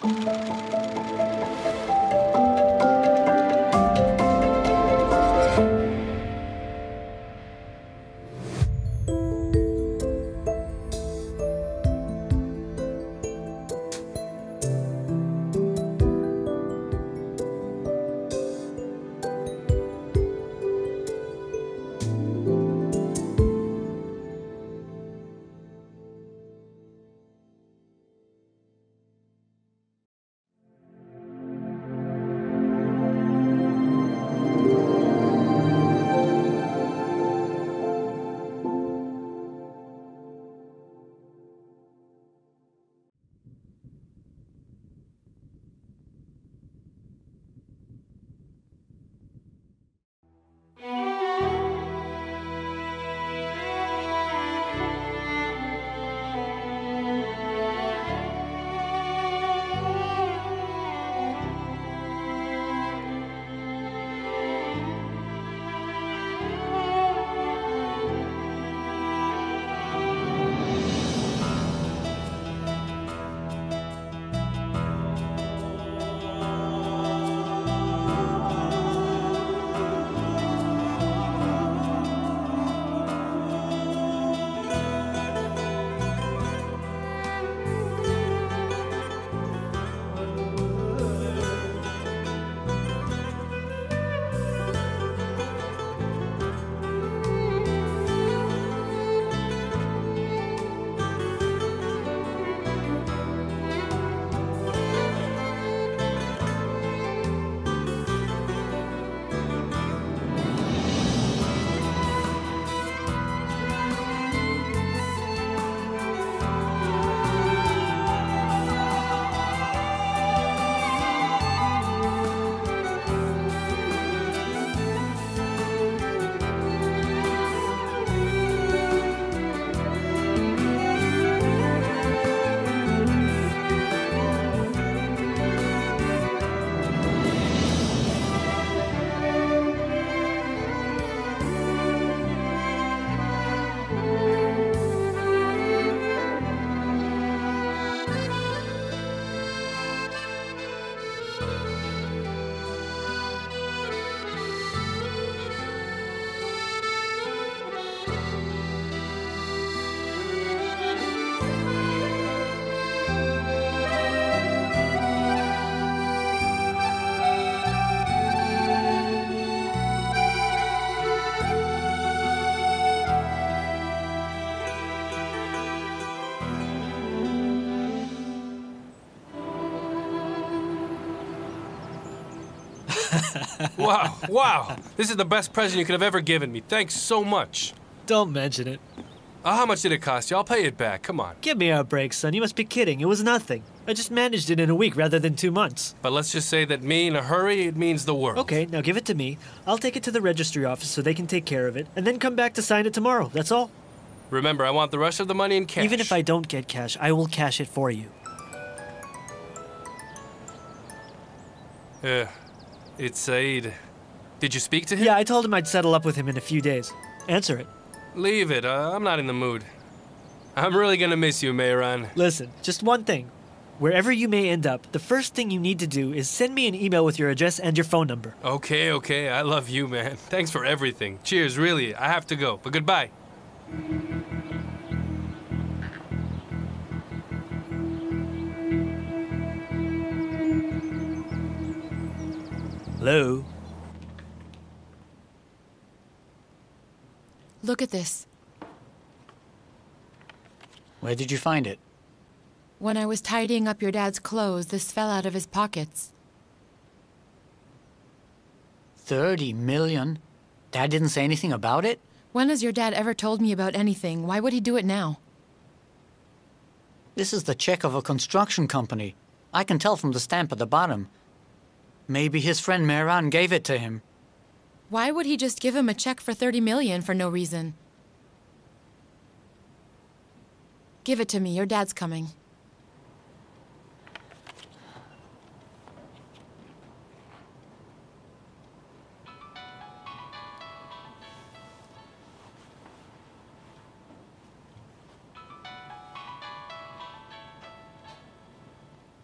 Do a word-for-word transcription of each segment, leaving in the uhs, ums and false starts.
Wow, wow. This is the best present you could have ever given me. Thanks so much. Don't mention it. Uh, how much did it cost you? I'll pay it back. Come on. Give me a break, son. You must be kidding. It was nothing. I just managed it in a week rather than two months. But let's just say that me in a hurry, it means the world. Okay, now give it to me. I'll take it to the registry office so they can take care of it, and then come back to sign it tomorrow. That's all. Remember, I want the rest of the money in cash. Even if I don't get cash, I will cash it for you. Uh, it's Said. Did you speak to him? Yeah, I told him I'd settle up with him in a few days. Answer it. Leave it. Uh, I'm not in the mood. I'm really gonna miss you, Mehran. Listen, just one thing. Wherever you may end up, the first thing you need to do is send me an email with your address and your phone number. Okay, okay. I love you, man. Thanks for everything. Cheers, really. I have to go, but goodbye. Hello? Look at this. Where did you find it? When I was tidying up your dad's clothes, this fell out of his pockets. Thirty million? Dad didn't say anything about it? When has your dad ever told me about anything? Why would he do it now? This is the check of a construction company. I can tell from the stamp at the bottom. Maybe his friend Mehran gave it to him. Why would he just give him a check for thirty million for no reason? Give it to me. Your dad's coming.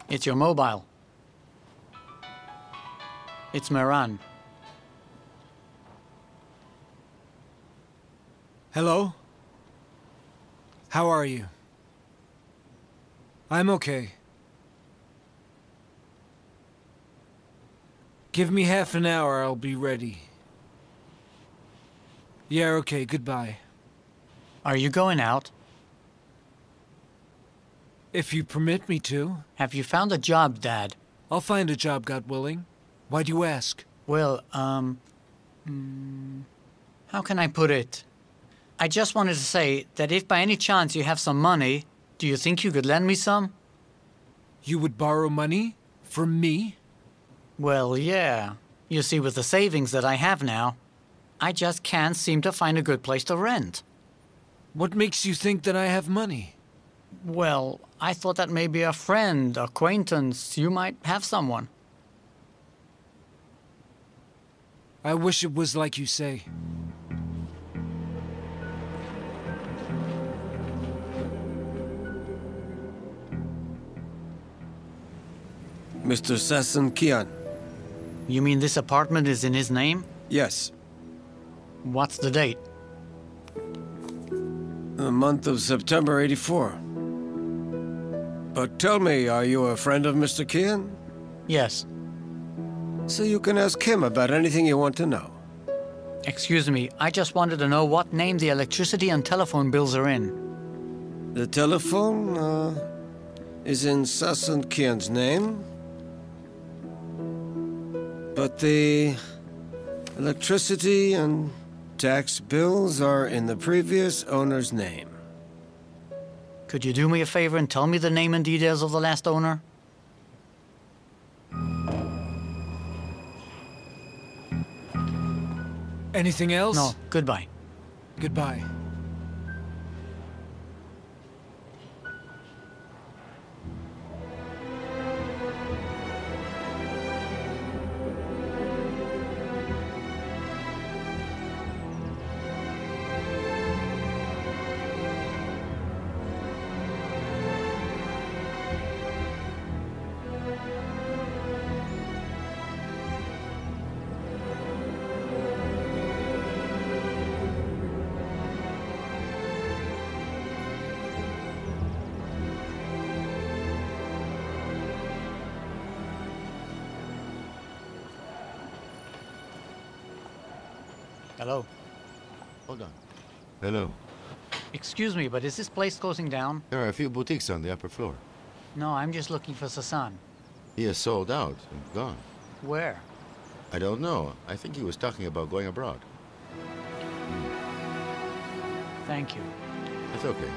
It's your mobile. It's Mehran. Hello? How are you? I'm okay. Give me half an hour, I'll be ready. Yeah, okay, goodbye. Are you going out? If you permit me to. Have you found a job, Dad? I'll find a job, God willing. Why do you ask? Well, um... mm, how can I put it? I just wanted to say that if by any chance you have some money, do you think you could lend me some? You would borrow money? From me? Well, yeah. You see, with the savings that I have now, I just can't seem to find a good place to rent. What makes you think that I have money? Well, I thought that maybe a friend, acquaintance, you might have someone. I wish it was like you say. Mister Sasson Kian. You mean this apartment is in his name? Yes. What's the date? The month of September eighty-four. But tell me, are you a friend of Mister Kian? Yes. So you can ask him about anything you want to know. Excuse me, I just wanted to know what name the electricity and telephone bills are in. The telephone, uh, is in Sasson Kian's name. But the electricity and tax bills are in the previous owner's name. Could you do me a favor and tell me the name and details of the last owner? Anything else? No, goodbye. Goodbye. Hello. Hold on. Hello. Excuse me, but is this place closing down? There are a few boutiques on the upper floor. No, I'm just looking for Sasson. He is sold out and gone. Where? I don't know. I think he was talking about going abroad. Thank you. That's okay.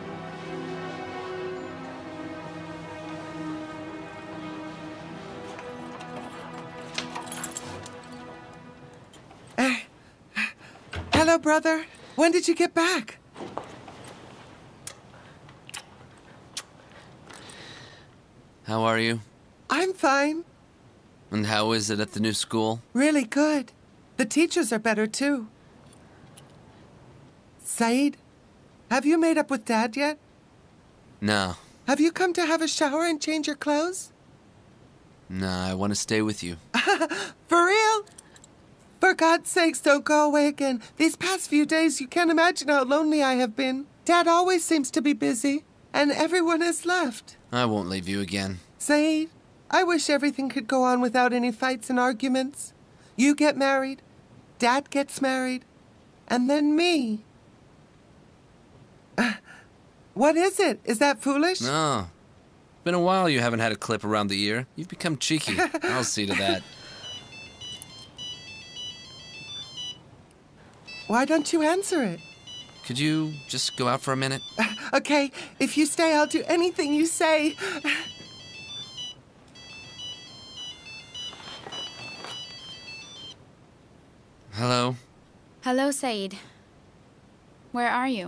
Hello, brother. When did you get back? How are you? I'm fine. And how is it at the new school? Really good. The teachers are better, too. Saeed, have you made up with Dad yet? No. Have you come to have a shower and change your clothes? No, I want to stay with you. For real? For God's sakes, don't go away again. These past few days, you can't imagine how lonely I have been. Dad always seems to be busy, and everyone has left. I won't leave you again. Saeed, I wish everything could go on without any fights and arguments. You get married, Dad gets married, and then me. Uh, what is it? Is that foolish? No. Been a while you haven't had a clip around the ear. You've become cheeky. I'll see to that. Why don't you answer it? Could you just go out for a minute? Uh, okay, if you stay, I'll do anything you say. Hello? Hello, Saeed. Where are you?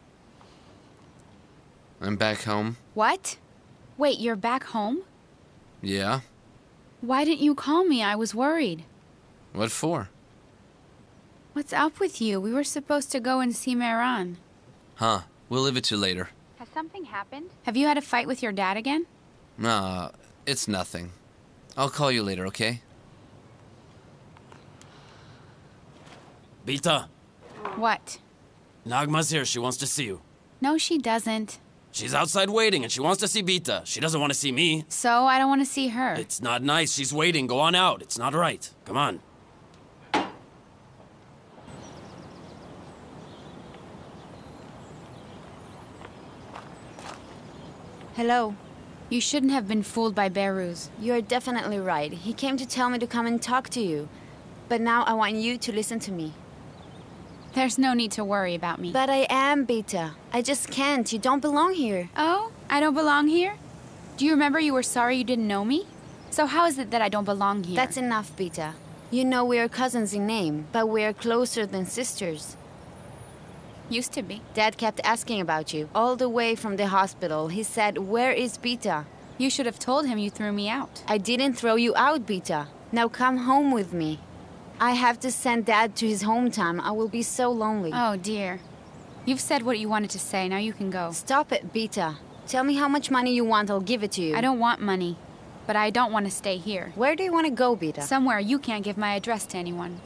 I'm back home. What? Wait, you're back home? Yeah? Why didn't you call me? I was worried. What for? What's up with you? We were supposed to go and see Mehran. Huh. We'll leave it to later. Has something happened? Have you had a fight with your dad again? Nah, It's nothing. I'll call you later, okay? Beta, What? Nagma's here. She wants to see you. No, she doesn't. She's outside waiting and she wants to see Beta. She doesn't want to see me. So I don't want to see her. It's not nice. She's waiting. Go on out. It's not right. Come on. Hello. You shouldn't have been fooled by Behruz. You're definitely right. He came to tell me to come and talk to you. But now I want you to listen to me. There's no need to worry about me. But I am, Beta. I just can't. You don't belong here. Oh? I don't belong here? Do you remember you were sorry you didn't know me? So how is it that I don't belong here? That's enough, Beta. You know we are cousins in name, but we are closer than sisters. Used to be. Dad kept asking about you, all the way from the hospital. He said, "Where is Beta?" You should have told him you threw me out. I didn't throw you out, Beta. Now come home with me. I have to send Dad to his hometown. I will be so lonely. Oh, dear. You've said what you wanted to say. Now you can go. Stop it, Beta. Tell me how much money you want. I'll give it to you. I don't want money, but I don't want to stay here. Where do you want to go, Beta? Somewhere you can't give my address to anyone.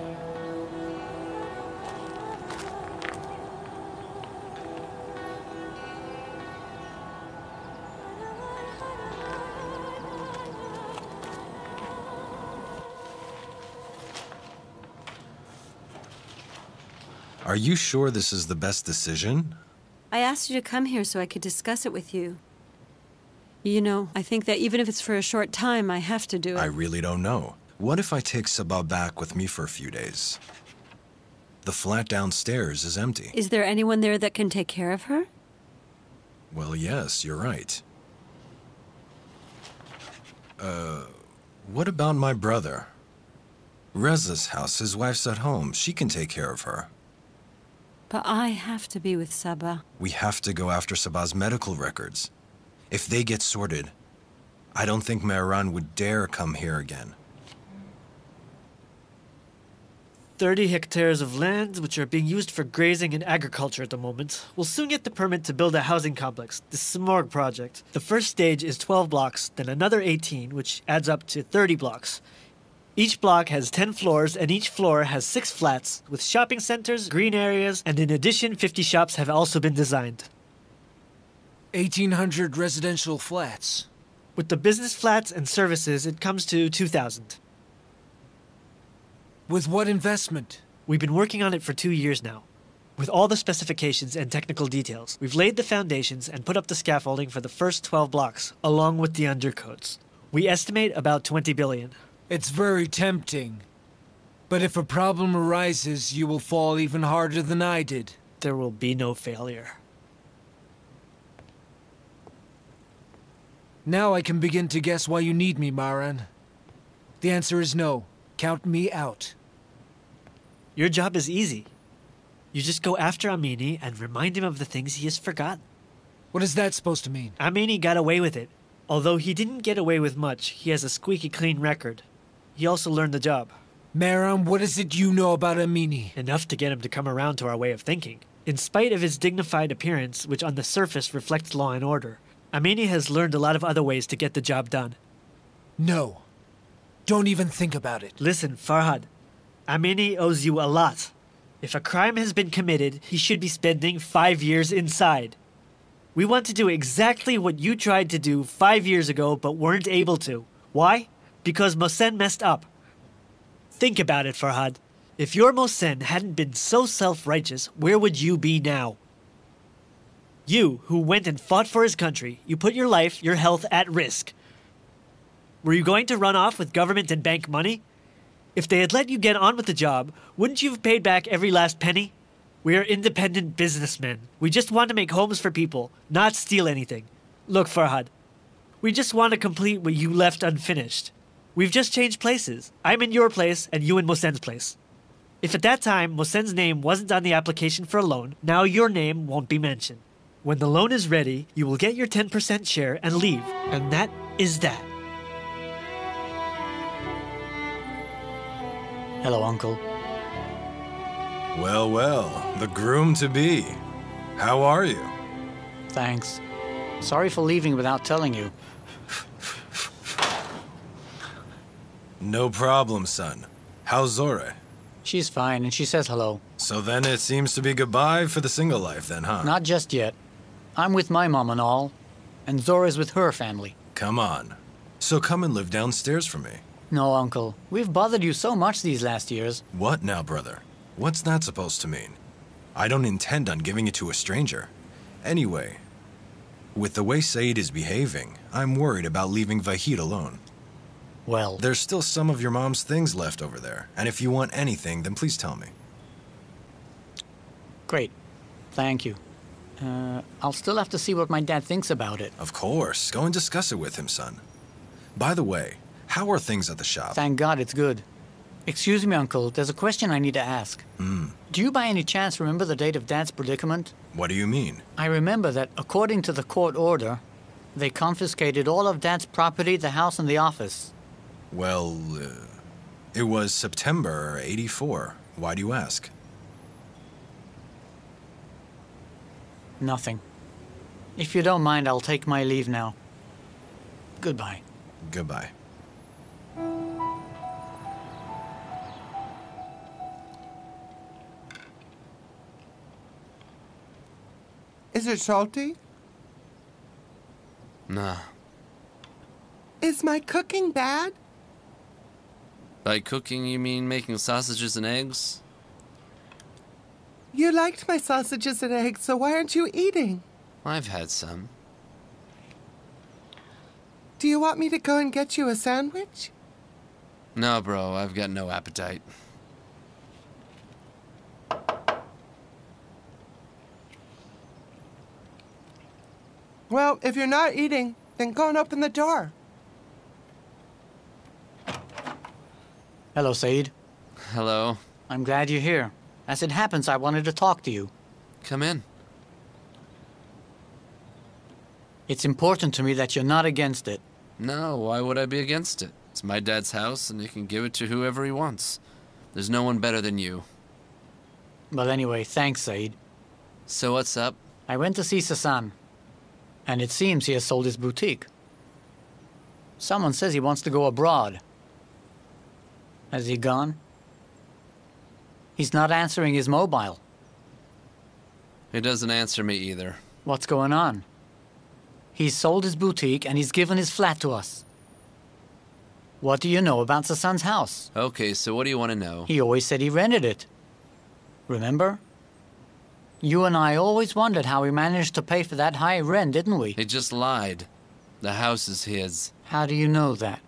Are you sure this is the best decision? I asked you to come here so I could discuss it with you. You know, I think that even if it's for a short time, I have to do it. I really don't know. What if I take Sabah back with me for a few days? The flat downstairs is empty. Is there anyone there that can take care of her? Well, yes, you're right. Uh, what about my brother? Reza's house, his wife's at home. She can take care of her. But I have to be with Sabah. We have to go after Sabah's medical records. If they get sorted, I don't think Mehran would dare come here again. thirty hectares of land, which are being used for grazing and agriculture at the moment, will soon get the permit to build a housing complex, the Smorg project. The first stage is twelve blocks, then another eighteen, which adds up to thirty blocks. Each block has ten floors, and each floor has six flats, with shopping centers, green areas, and in addition, fifty shops have also been designed. eighteen hundred residential flats. With the business flats and services, it comes to two thousand. With what investment? We've been working on it for two years now. With all the specifications and technical details, we've laid the foundations and put up the scaffolding for the first twelve blocks, along with the undercoats. We estimate about twenty billion. It's very tempting. But if a problem arises, you will fall even harder than I did. There will be no failure. Now I can begin to guess why you need me, Mehran. The answer is no. Count me out. Your job is easy. You just go after Amini and remind him of the things he has forgotten. What is that supposed to mean? Amini got away with it. Although he didn't get away with much, he has a squeaky clean record. He also learned the job. Mehran, what is it you know about Amini? Enough to get him to come around to our way of thinking. In spite of his dignified appearance, which on the surface reflects law and order, Amini has learned a lot of other ways to get the job done. No. Don't even think about it. Listen, Farhad. Amini owes you a lot. If a crime has been committed, he should be spending five years inside. We want to do exactly what you tried to do five years ago but weren't able to. Why? Because Mohsen messed up. Think about it, Farhad. If your Mohsen hadn't been so self-righteous, where would you be now? You, who went and fought for his country, you put your life, your health at risk. Were you going to run off with government and bank money? If they had let you get on with the job, wouldn't you have paid back every last penny? We are independent businessmen. We just want to make homes for people, not steal anything. Look, Farhad, we just want to complete what you left unfinished. We've just changed places. I'm in your place and you in Mohsen's place. If at that time Mohsen's name wasn't on the application for a loan, now your name won't be mentioned. When the loan is ready, you will get your ten percent share and leave. And that is that. Hello, Uncle. Well, well, the groom-to-be. How are you? Thanks. Sorry for leaving without telling you. No problem, son. How's Zore? She's fine, and she says hello. So then it seems to be goodbye for the single life then, huh? Not just yet. I'm with my mom and all, and Zora's with her family. Come on. So come and live downstairs for me. No, Uncle. We've bothered you so much these last years. What now, brother? What's that supposed to mean? I don't intend on giving it to a stranger. Anyway, with the way Said is behaving, I'm worried about leaving Vahid alone. Well... There's still some of your mom's things left over there, and if you want anything, then please tell me. Great. Thank you. Uh, I'll still have to see what my dad thinks about it. Of course. Go and discuss it with him, son. By the way, how are things at the shop? Thank God it's good. Excuse me, Uncle. There's a question I need to ask. Hmm. Do you by any chance remember the date of Dad's predicament? What do you mean? I remember that, according to the court order, they confiscated all of Dad's property, the house, and the office. Well, uh, it was September eighty-four. Why do you ask? Nothing. If you don't mind, I'll take my leave now. Goodbye. Goodbye. Is it salty? Nah. Is my cooking bad? By cooking, you mean making sausages and eggs? You liked my sausages and eggs, so why aren't you eating? I've had some. Do you want me to go and get you a sandwich? No, bro, I've got no appetite. Well, if you're not eating, then go and open the door. Hello, Said. Hello. I'm glad you're here. As it happens, I wanted to talk to you. Come in. It's important to me that you're not against it. No, why would I be against it? It's my dad's house, and he can give it to whoever he wants. There's no one better than you. Well, anyway, thanks, Said. So what's up? I went to see Sasan, and it seems he has sold his boutique. Someone says he wants to go abroad. Has he gone? He's not answering his mobile. He doesn't answer me either. What's going on? He's sold his boutique and he's given his flat to us. What do you know about Sasan's house? Okay, so what do you want to know? He always said he rented it. Remember? You and I always wondered how he managed to pay for that high rent, didn't we? He just lied. The house is his. How do you know that?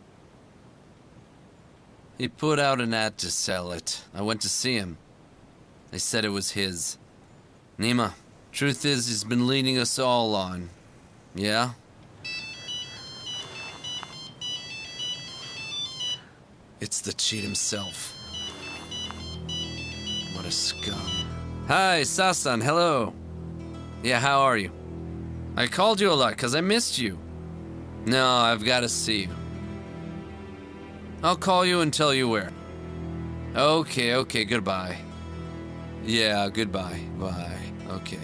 He put out an ad to sell it. I went to see him. They said it was his. Nima, truth is, he's been leading us all on. Yeah? It's the cheat himself. What a scum. Hi, Sasan, hello. Yeah, how are you? I called you a lot because I missed you. No, I've got to see you. I'll call you and tell you where. Okay, okay, goodbye. Yeah, goodbye. Bye. Okay.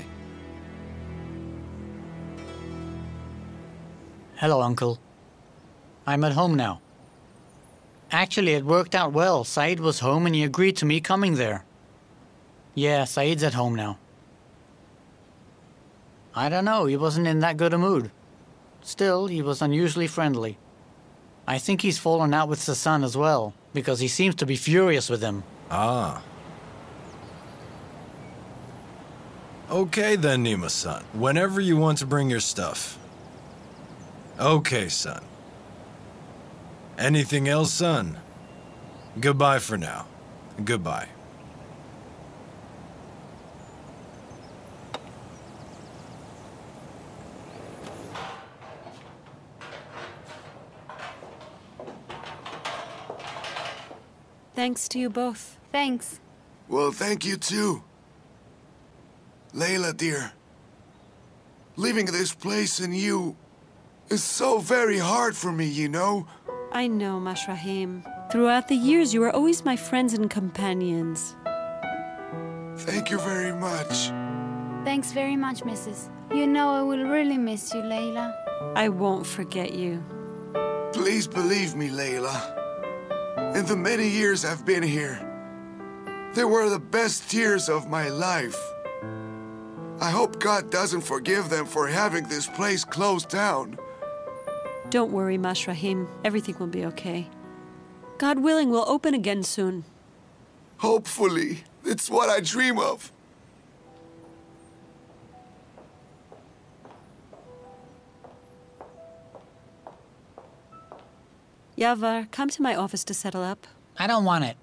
Hello, Uncle. I'm at home now. Actually, it worked out well. Said was home and he agreed to me coming there. Yeah, Said's at home now. I don't know, he wasn't in that good a mood. Still, he was unusually friendly. I think he's fallen out with Sasan as well, because he seems to be furious with him. Ah. Okay then, Nima-san. Whenever you want to bring your stuff. Okay, son. Anything else, son? Goodbye for now. Goodbye. Thanks to you both. Thanks. Well, thank you too. Layla, dear. Leaving this place and you is so very hard for me, you know? I know, Mashrahim. Throughout the years, you were always my friends and companions. Thank you very much. Thanks very much, Missus You know I will really miss you, Layla. I won't forget you. Please believe me, Layla. in the many years I've been here. They were the best years of my life. I hope God doesn't forgive them for having this place closed down. Don't worry, Mashrahim. Everything will be okay. God willing, we'll open again soon. Hopefully. It's what I dream of. Yavar, come to my office to settle up. I don't want it.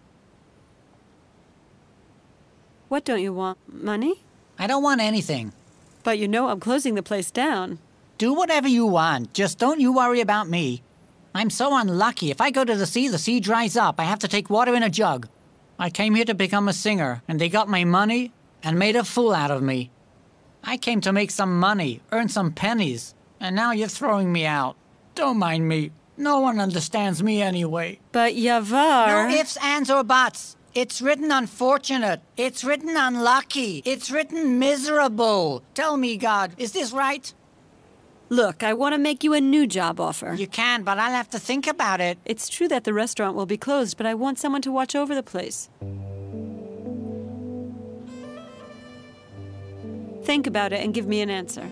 What don't you want? Money? I don't want anything. But you know I'm closing the place down. Do whatever you want. Just don't you worry about me. I'm so unlucky. If I go to the sea, the sea dries up. I have to take water in a jug. I came here to become a singer, and they got my money and made a fool out of me. I came to make some money, earn some pennies, and now you're throwing me out. Don't mind me. No one understands me anyway. But Yavar... No ifs, ands, or buts. It's written unfortunate. It's written unlucky. It's written miserable. Tell me, God, is this right? Look, I want to make you a new job offer. You can, but I'll have to think about it. It's true that the restaurant will be closed, but I want someone to watch over the place. Think about it and give me an answer.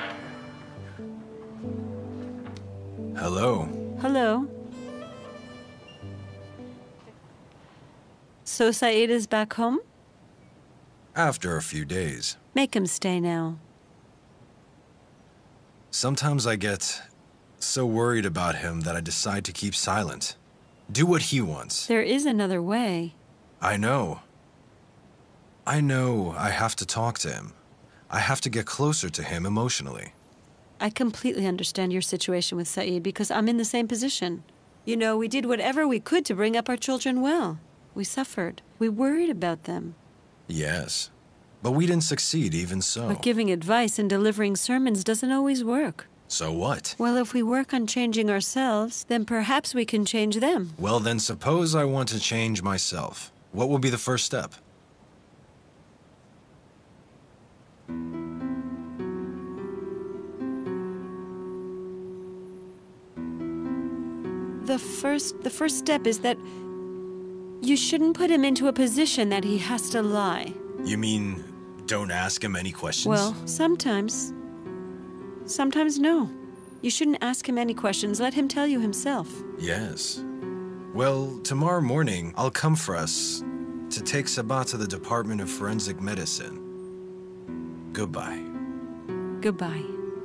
Hello. Hello. So Saeed is back home? After a few days. Make him stay now. Sometimes I get so worried about him that I decide to keep silent. Do what he wants. There is another way. I know. I know I have to talk to him. I have to get closer to him emotionally. I completely understand your situation with Saeed because I'm in the same position. You know, we did whatever we could to bring up our children well. We suffered. We worried about them. Yes. But we didn't succeed even so. But giving advice and delivering sermons doesn't always work. So what? Well, if we work on changing ourselves, then perhaps we can change them. Well, then suppose I want to change myself. What will be the first step? The first, the first step is that you shouldn't put him into a position that he has to lie. You mean, don't ask him any questions? Well, sometimes. Sometimes no. You shouldn't ask him any questions. Let him tell you himself. Yes. Well, tomorrow morning, I'll come for us to take Sabah to the Department of Forensic Medicine. Goodbye. Goodbye.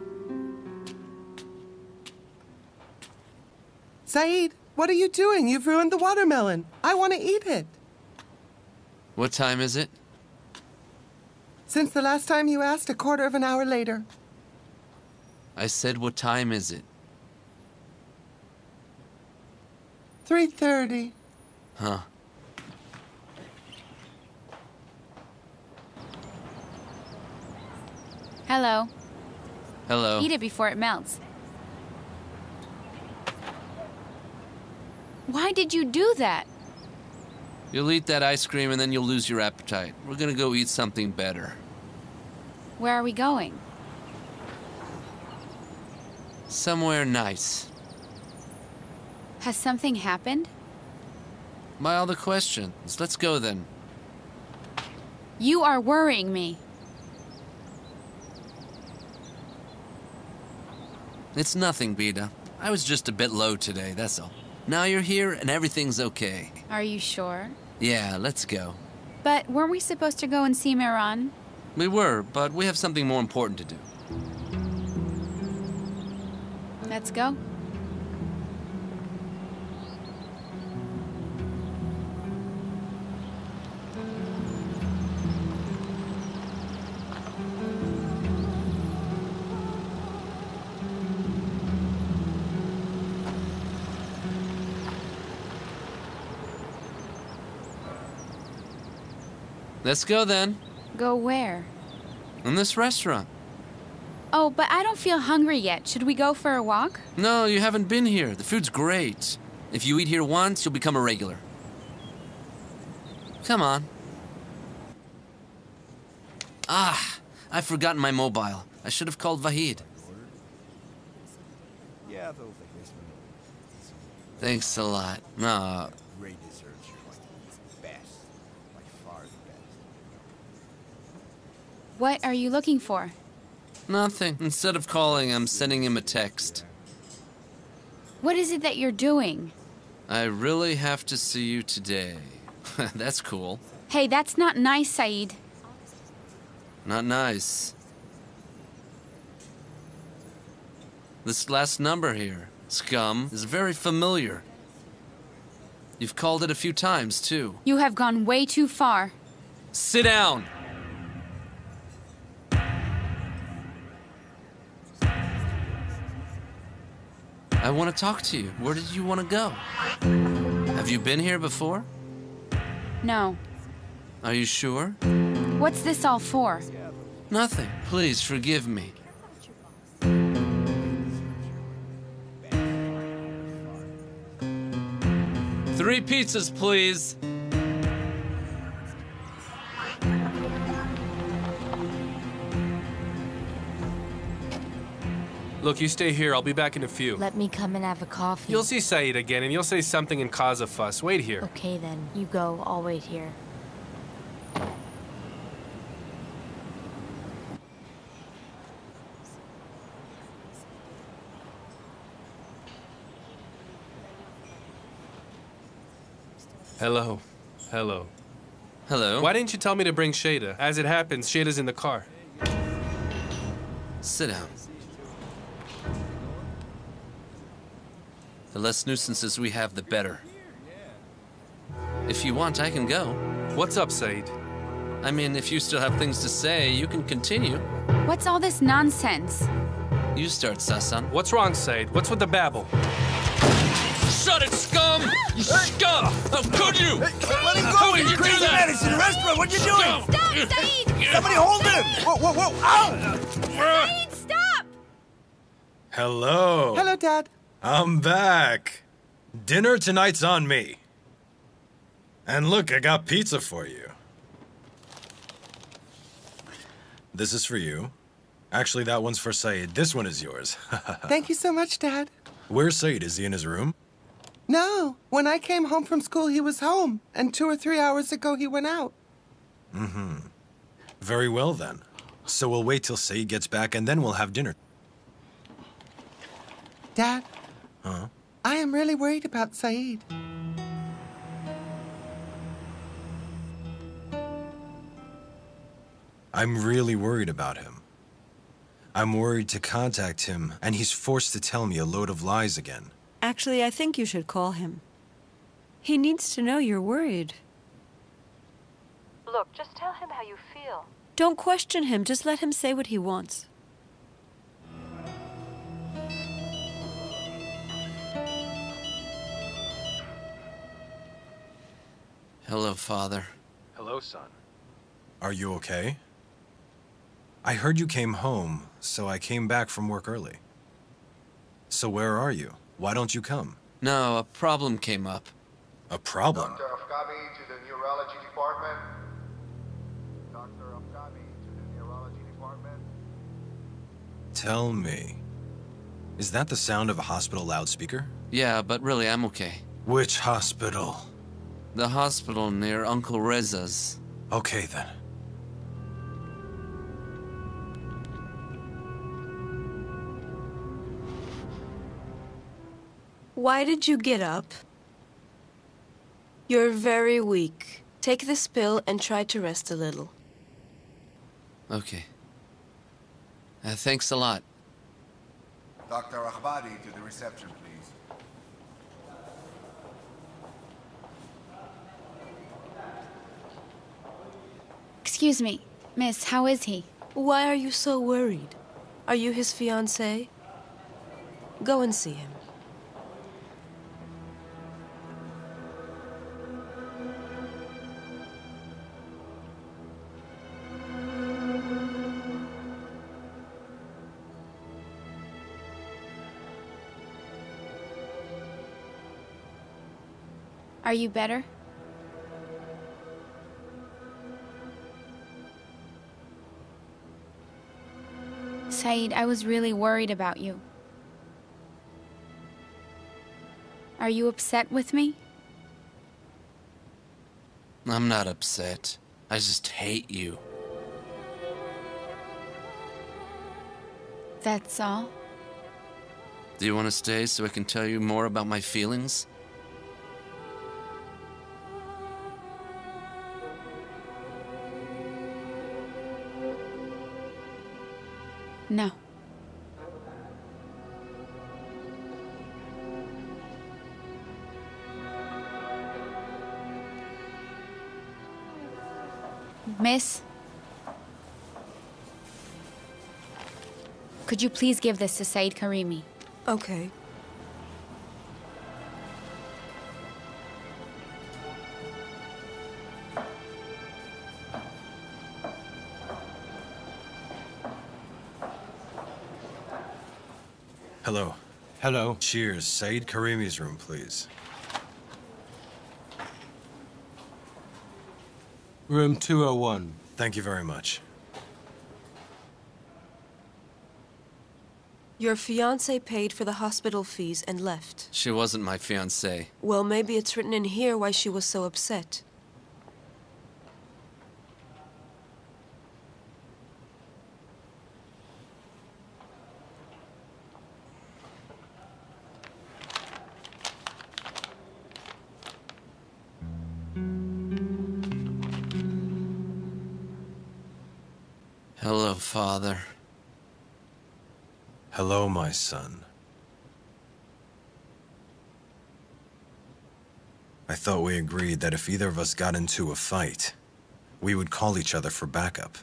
Saeed, what are you doing? You've ruined the watermelon. I want to eat it. What time is it? Since the last time you asked, a quarter of an hour later. I said, what time is it? three thirty. Huh. Hello. Hello. Eat it before it melts. Why did you do that? You'll eat that ice cream and then you'll lose your appetite. We're gonna go eat something better. Where are we going? Somewhere nice. Has something happened? My other questions. Let's go then. You are worrying me. It's nothing, Bida. I was just a bit low today, that's all. Now you're here and everything's okay. Are you sure? Yeah, let's go. But weren't we supposed to go and see Mehran? We were, but we have something more important to do. Let's go. Let's go then. Go where? In this restaurant. Oh, but I don't feel hungry yet. Should we go for a walk? No, you haven't been here. The food's great. If you eat here once, you'll become a regular. Come on. Ah, I've forgotten my mobile. I should have called Vahid. Thanks a lot. No, great desserts. You're going to be the best. By far the best. What are you looking for? Nothing. Instead of calling, I'm sending him a text. What is it that you're doing? I really have to see you today. That's cool. Hey, that's not nice, Saeed. Not nice. This last number here, Scum, is very familiar. You've called it a few times, too. You have gone way too far. Sit down! I want to talk to you. Where did you want to go? Have you been here before? No. Are you sure? What's this all for? Nothing. Please forgive me. Three pizzas, please. Look, you stay here. I'll be back in a few. Let me come and have a coffee. You'll see Saeed again, and you'll say something and cause a fuss. Wait here. Okay, then. You go. I'll wait here. Hello. Hello. Hello. Why didn't you tell me to bring Shada? As it happens, Shada's in the car. Sit down. The less nuisances we have, the better. If you want, I can go. What's up, Saeed? I mean, if you still have things to say, you can continue. What's all this nonsense? You start, Sasan. What's wrong, Saeed? What's with the babble? Shut it, scum! You scum! How could you? Hey, let him How go! could You you crazy do that? man! It's in a restaurant! What are you doing? Stop, Saeed! Somebody hold him! Whoa, whoa, whoa! Ow! Saeed, stop! Hello. Hello, Dad. I'm back. Dinner tonight's on me. And look, I got pizza for you. This is for you. Actually, that one's for Saeed. This one is yours. Thank you so much, Dad. Where's Saeed? Is he in his room? No. When I came home from school, he was home. And two or three hours ago, he went out. Mm-hmm. Very well, then. So we'll wait till Saeed gets back, and then we'll have dinner. Dad, Huh? I am really worried about Saeed. I'm really worried about him. I'm worried to contact him, and he's forced to tell me a load of lies again. Actually, I think you should call him. He needs to know you're worried. Look, just tell him how you feel. Don't question him. Just let him say what he wants. Hello, Father. Hello, son. Are you okay? I heard you came home, so I came back from work early. So where are you? Why don't you come? No, a problem came up. A problem? Doctor Afghani to the neurology department. Doctor Afghani to the neurology department. Tell me, is that the sound of a hospital loudspeaker? Yeah, but really, I'm okay. Which hospital? The hospital near Uncle Reza's. Okay, then. Why did you get up? You're very weak. Take this pill and try to rest a little. Okay. Uh, thanks a lot. Doctor Ahbadi to the reception, please. Excuse me, miss, how is he? Why are you so worried? Are you his fiancée? Go and see him. Are you better? Saeed, I was really worried about you. Are you upset with me? I'm not upset. I just hate you. That's all? Do you want to stay so I can tell you more about my feelings? No. Miss? Could you please give this to Said Karimi? Okay. Hello. Hello. Cheers. Said Karimi's room, please. Room two oh one. Thank you very much. Your fiancé paid for the hospital fees and left. She wasn't my fiancée. Well, maybe it's written in here why she was so upset. Hello, Father. Hello, my son. I thought we agreed that if either of us got into a fight, we would call each other for backup.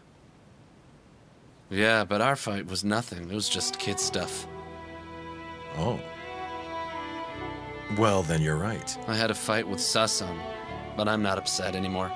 Yeah, but our fight was nothing. It was just kid stuff. Oh. Well, then you're right. I had a fight with Sasan, but I'm not upset anymore.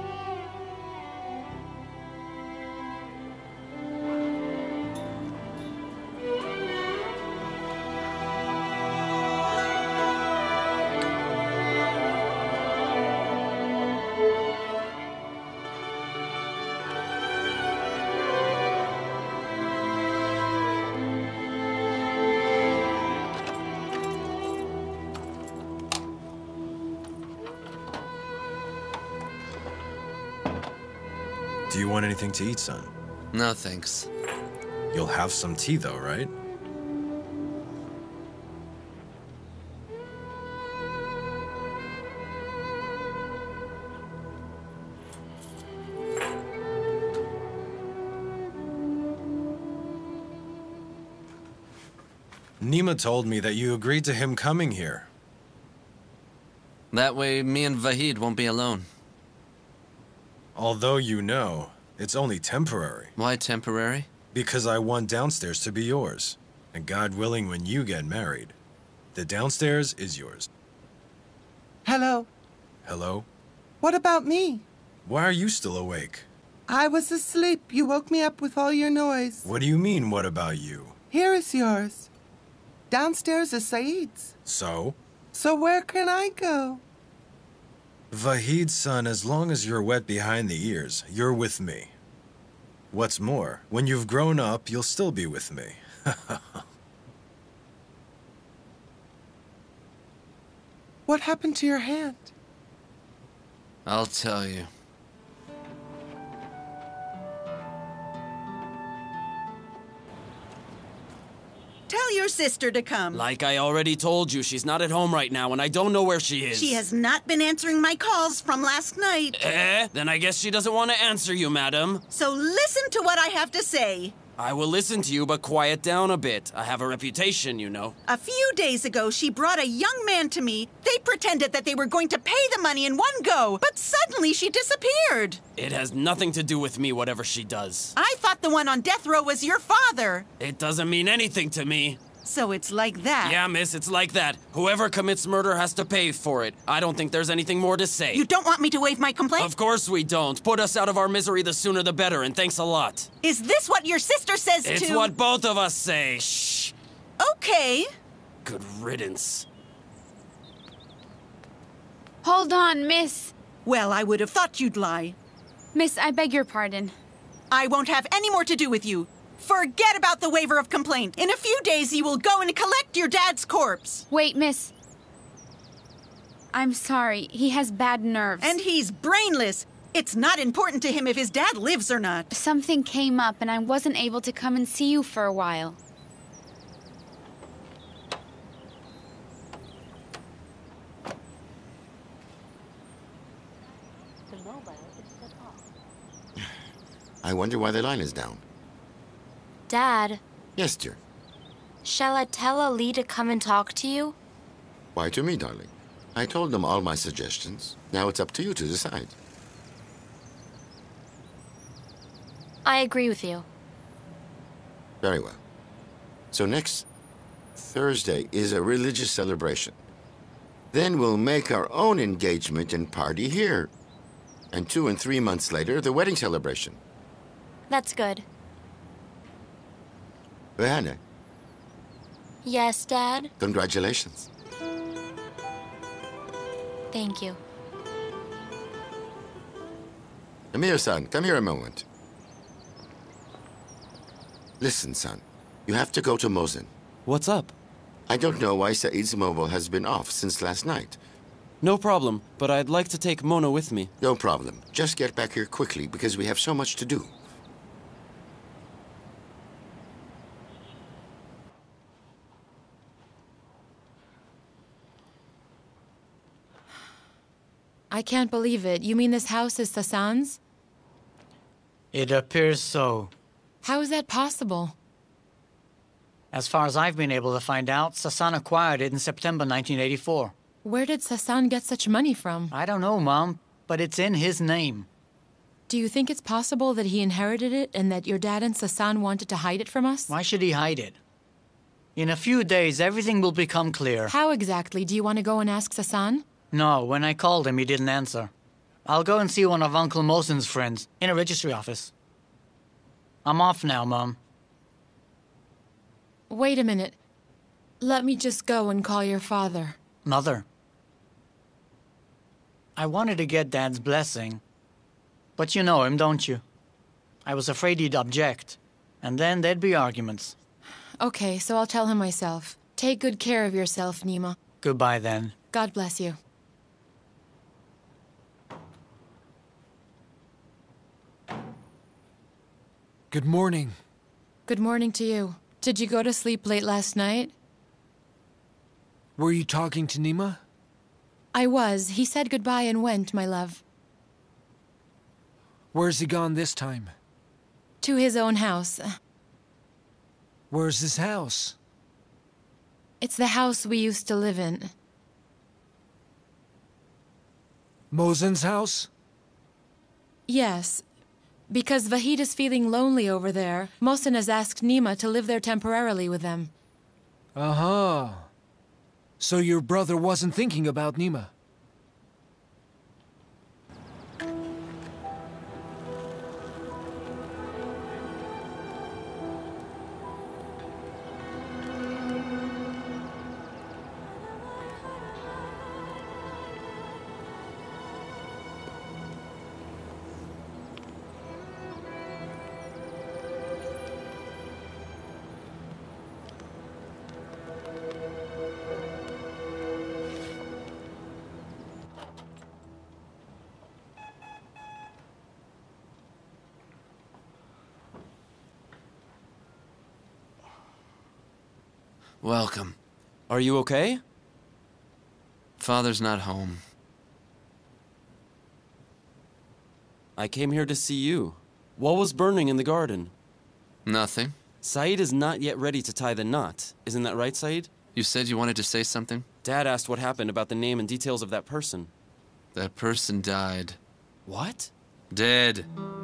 Do you want anything to eat, son? No, thanks. You'll have some tea, though, right? Nima told me that you agreed to him coming here. That way, me and Vahid won't be alone. Although you know, it's only temporary. Why temporary? Because I want downstairs to be yours. And God willing, when you get married, the downstairs is yours. Hello. Hello? What about me? Why are you still awake? I was asleep. You woke me up with all your noise. What do you mean, what about you? Here is yours. Downstairs is Saeed's. So? So where can I go? Vahid, son, as long as you're wet behind the ears, you're with me. What's more, when you've grown up, you'll still be with me. What happened to your hand? I'll tell you. Tell your sister to come. Like I already told you, she's not at home right now, and I don't know where she is. She has not been answering my calls from last night. Eh? Then I guess she doesn't want to answer you, madam. So listen to what I have to say. I will listen to you, but quiet down a bit. I have a reputation, you know. A few days ago, she brought a young man to me. They pretended that they were going to pay the money in one go, but suddenly she disappeared. It has nothing to do with me, whatever she does. I thought the one on death row was your father. It doesn't mean anything to me. So it's like that. Yeah, miss, it's like that. Whoever commits murder has to pay for it. I don't think there's anything more to say. You don't want me to waive my complaint? Of course we don't. Put us out of our misery the sooner the better, and thanks a lot. Is this what your sister says It's to- It's what both of us say. Shh. Okay. Good riddance. Hold on, miss. Well, I would have thought you'd lie. Miss, I beg your pardon. I won't have any more to do with you. Forget about the waiver of complaint. In a few days, you will go and collect your dad's corpse. Wait, miss. I'm sorry. He has bad nerves. And he's brainless. It's not important to him if his dad lives or not. Something came up and I wasn't able to come and see you for a while. I wonder why the line is down. Dad, Yes, dear. shall I tell Ali to come and talk to you? Why to me, darling? I told them all my suggestions. Now it's up to you to decide. I agree with you. Very well. So next Thursday is a religious celebration. Then we'll make our own engagement and party here. And two and three months later, the wedding celebration. That's good. Johanna, Yes, Dad? congratulations. Thank you. Come here, son. Come here a moment. Listen, son. You have to go to Mosin. What's up? I don't know why Saeed's mobile has been off since last night. No problem, but I'd like to take Mona with me. No problem. Just get back here quickly because we have so much to do. I can't believe it. You mean this house is Sasan's? It appears so. How is that possible? As far as I've been able to find out, Sasan acquired it in September nineteen eighty-four. Where did Sasan get such money from? I don't know, Mom, but it's in his name. Do you think it's possible that he inherited it and that your dad and Sasan wanted to hide it from us? Why should he hide it? In a few days, everything will become clear. How exactly? Do you want to go and ask Sasan? No, when I called him, he didn't answer. I'll go and see one of Uncle Mosin's friends in a registry office. I'm off now, Mom. Wait a minute. Let me just go and call your father. Mother. I wanted to get Dad's blessing. But you know him, don't you? I was afraid he'd object. And then there'd be arguments. Okay, so I'll tell him myself. Take good care of yourself, Nima. Goodbye, then. God bless you. Good morning. Good morning to you. Did you go to sleep late last night? Were you talking to Nima? I was. He said goodbye and went, my love. Where's he gone this time? To his own house. Where's his house? It's the house we used to live in. Mosin's house? Yes. Because Vahid is feeling lonely over there, Mohsen has asked Nima to live there temporarily with them. Uh-huh. So your brother wasn't thinking about Nima? Welcome. Are you okay? Father's not home. I came here to see you. What was burning in the garden? Nothing. Saeed is not yet ready to tie the knot. Isn't that right, Saeed? You said you wanted to say something? Dad asked what happened about the name and details of that person. That person died. What? Dead.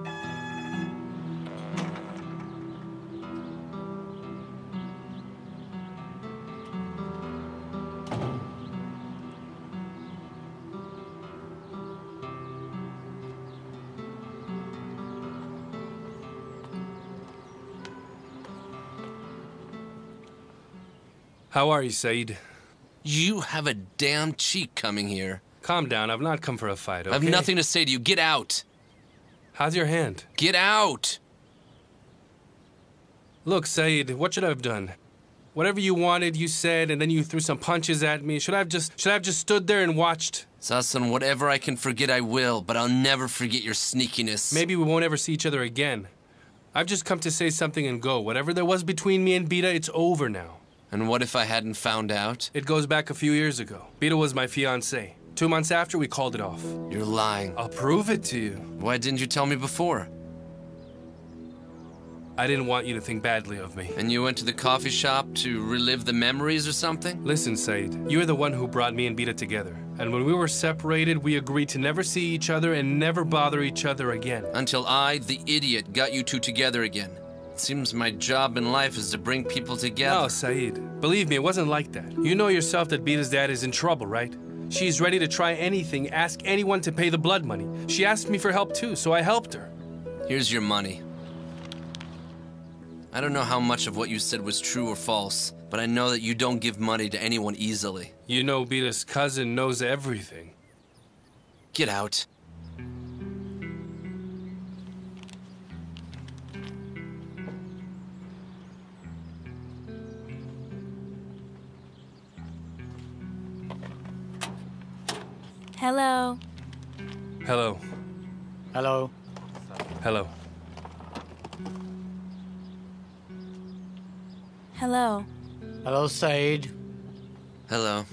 How are you, Saeed? You have a damn cheek coming here. Calm down. I've not come for a fight, okay? I have nothing to say to you. Get out. How's your hand? Get out. Look, Saeed, what should I have done? Whatever you wanted, you said, and then you threw some punches at me. Should I have just should I have just stood there and watched? Sasan, whatever I can forget, I will, but I'll never forget your sneakiness. Maybe we won't ever see each other again. I've just come to say something and go. Whatever there was between me and Beta, it's over now. And what if I hadn't found out? It goes back a few years ago. Beta was my fiancée. Two months after, we called it off. You're lying. I'll prove it to you. Why didn't you tell me before? I didn't want you to think badly of me. And you went to the coffee shop to relive the memories or something? Listen, Said, you're the one who brought me and Beta together. And when we were separated, we agreed to never see each other and never bother each other again. Until I, the idiot, got you two together again. It seems my job in life is to bring people together. No, Said. Believe me, it wasn't like that. You know yourself that Beta's dad is in trouble, right? She's ready to try anything, ask anyone to pay the blood money. She asked me for help too, so I helped her. Here's your money. I don't know how much of what you said was true or false, but I know that you don't give money to anyone easily. You know Beta's cousin knows everything. Get out. Hello. Hello. Hello. Hello. Hello. Hello, Said. Hello.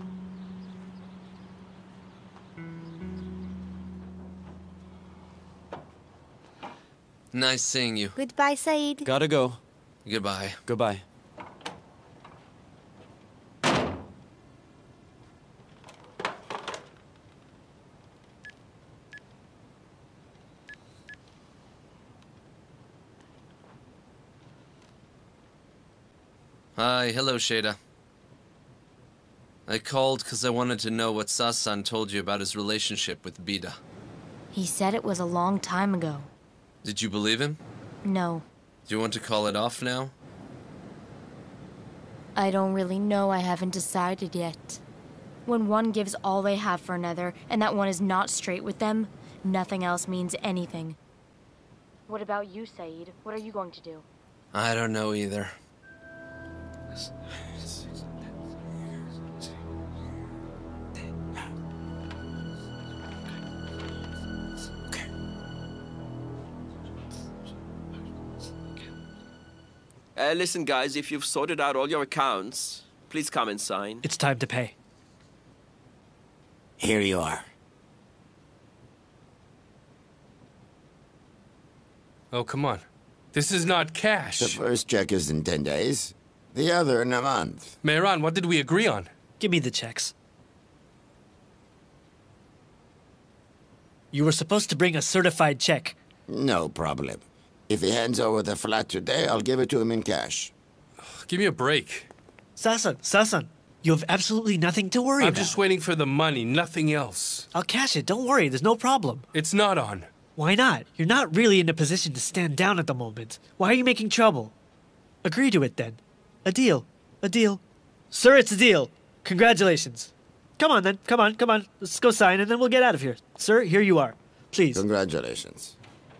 Nice seeing you. Goodbye, Said. Gotta go. Goodbye. Goodbye. Hi, hello, Shada. I called because I wanted to know what Sasan told you about his relationship with Beta. He said it was a long time ago. Did you believe him? No, Do you want to call it off now? I don't really know. I haven't decided yet. When one gives all they have for another, and that one is not straight with them, nothing else means anything. What about you, Said? What are you going to do? I don't know either. Uh, listen, guys, if you've sorted out all your accounts, please come and sign. It's time to pay. Here you are. Oh, come on. This is not cash. The first check is in ten days. The other in a month. Mehran, what did we agree on? Give me the checks. You were supposed to bring a certified check. No problem. If he hands over the flat today, I'll give it to him in cash. Give me a break. Sasan, Sasan, you have absolutely nothing to worry I'm about. just waiting for the money, nothing else. I'll cash it, don't worry, there's no problem. It's not on. Why not? You're not really in a position to stand down at the moment. Why are you making trouble? Agree to it then. A deal. A deal. Sir, it's a deal. Congratulations. Come on then, come on, come on. Let's go sign and then we'll get out of here. Sir, here you are. Please. Congratulations.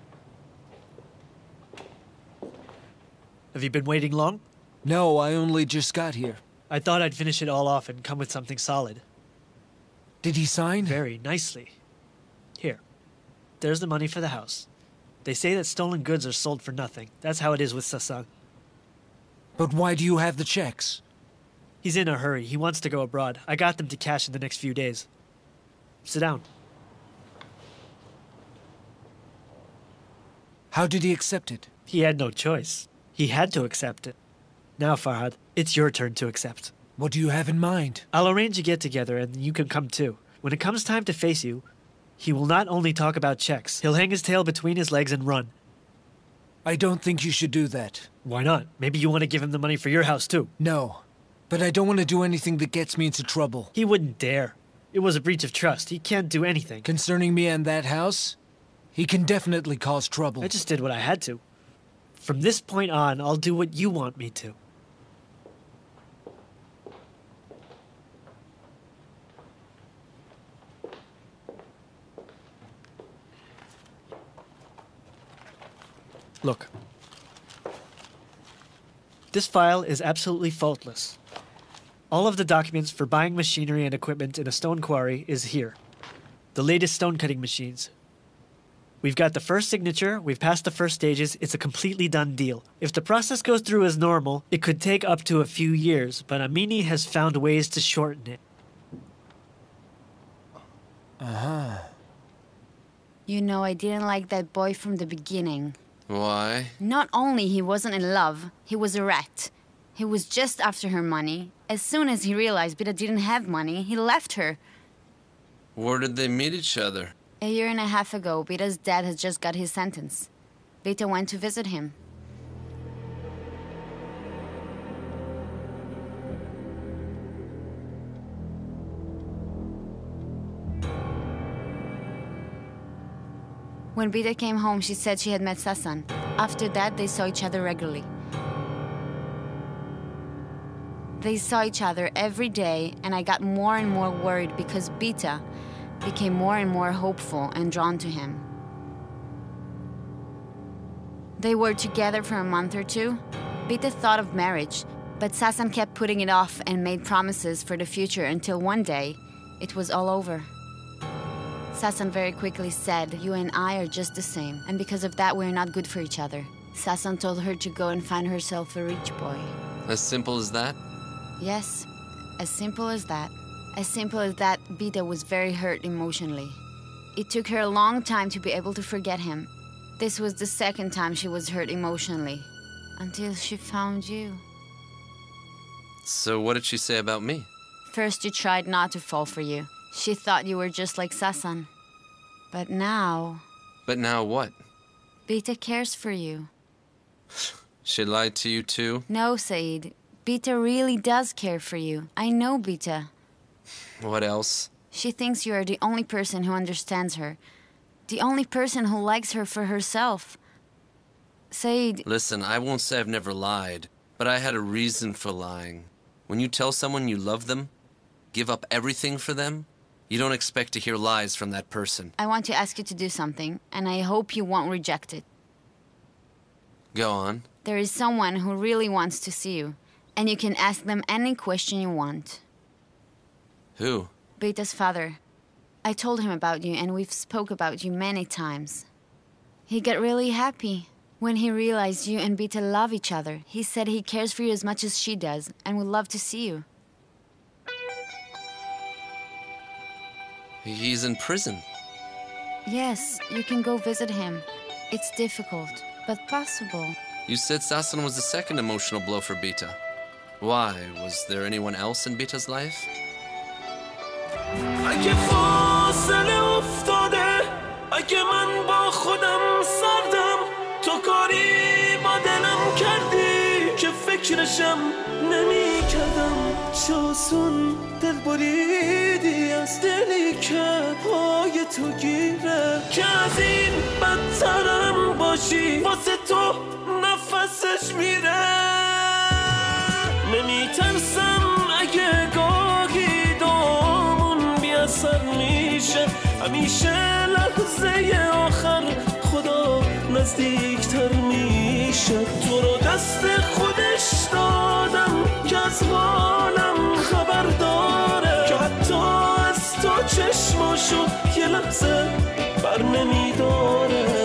Have you been waiting long? No, I only just got here. I thought I'd finish it all off and come with something solid. Did he sign? Very nicely. Here. There's the money for the house. They say that stolen goods are sold for nothing. That's how it is with Sasan. But why do you have the checks? He's in a hurry. He wants to go abroad. I got them to cash in the next few days. Sit down. How did he accept it? He had no choice. He had to accept it. Now, Farhad, it's your turn to accept. What do you have in mind? I'll arrange a get-together and you can come too. When it comes time to face you, he will not only talk about checks, he'll hang his tail between his legs and run. I don't think you should do that. Why not? Maybe you want to give him the money for your house too. No, but I don't want to do anything that gets me into trouble. He wouldn't dare. It was a breach of trust. He can't do anything. Concerning me and that house, he can definitely cause trouble. I just did what I had to. From this point on, I'll do what you want me to. Look. This file is absolutely faultless. All of the documents for buying machinery and equipment in a stone quarry is here. The latest stone cutting machines. We've got the first signature, we've passed the first stages, it's a completely done deal. If the process goes through as normal, it could take up to a few years, but Amini has found ways to shorten it. Uh-huh. You know, I didn't like that boy from the beginning. Why? Not only he wasn't in love, he was a rat. He was just after her money. As soon as he realized Beta didn't have money, he left her. Where did they meet each other? A year and a half ago, Beta's dad has just got his sentence. Beta went to visit him. When Beta came home, she said she had met Sasan. After that, they saw each other regularly. They saw each other every day, and I got more and more worried because Beta became more and more hopeful and drawn to him. They were together for a month or two. Beta thought of marriage, but Sasan kept putting it off and made promises for the future until one day, it was all over. Sasan very quickly said, "You and I are just the same, and because of that, we're not good for each other." Sasan told her to go and find herself a rich boy. As simple as that? Yes, as simple as that. As simple as that, Beta was very hurt emotionally. It took her a long time to be able to forget him. This was the second time she was hurt emotionally, until she found you. So what did she say about me? First, you tried not to fall for you. She thought you were just like Sasan. But now... But now what? Beta cares for you. She lied to you too? No, Said. Beta really does care for you. I know Beta. What else? She thinks you are the only person who understands her. The only person who likes her for herself. Said... Listen, I won't say I've never lied, but I had a reason for lying. When you tell someone you love them, give up everything for them, you don't expect to hear lies from that person. I want to ask you to do something, and I hope you won't reject it. Go on. There is someone who really wants to see you, and you can ask them any question you want. Who? Beta's father. I told him about you, and we've spoke about you many times. He got really happy when he realized you and Beta love each other. He said he cares for you as much as she does, and would love to see you. He's in prison. Yes, you can go visit him. It's difficult, but possible. You said Sasan was the second emotional blow for Beta. Why? Was there anyone else in Beta's life? اگه فاصله افتاده اگه من با خودم سردم تو کاری با دلم کردی که فکرشم نمی کردم چاسون دل بریدی از دلی که پای تو گیره که از این بدترم باشی واسه تو نفسش میره نمی ترسم اگه گاهی دامون بیاثر میشه همیشه لحظه آخر خدا نزدیکتر میشه تو رو دست خودش دادم که از حالم خبر داره که حتی از تو چشماشو یه لحظه بر نمیداره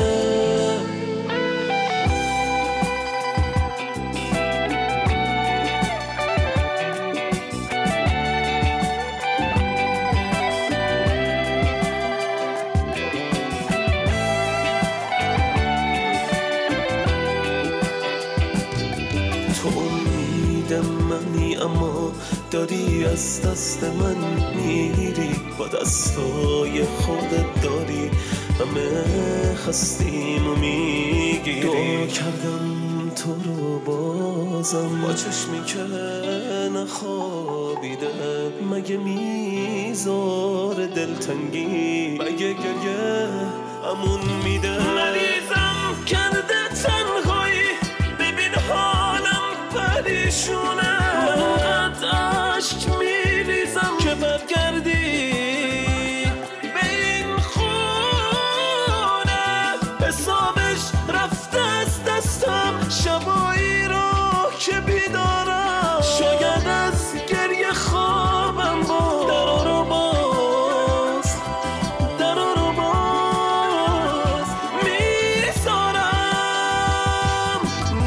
اما داری از دست من میری با دستای خودت داری همه خستیم و میگیری دعا کردم تو رو بازم با چشمی که نخوابیده مگه میذاره دلتنگی مگه گریه امون میده مریضم کرده تنهایی ببین حالم پریشونه عشق میریزم که برگردی به این خونه حسابش رفته از دستم شبایی رو که بی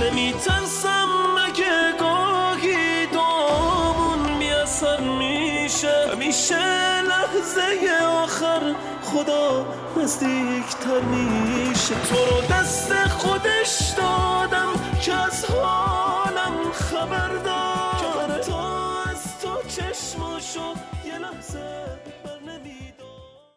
نمیترسم مگه گاهی دامون بیاثر میشه همیشه لحظه آخر خدا نزدیکتر میشه تو رو دست خودش دادم که از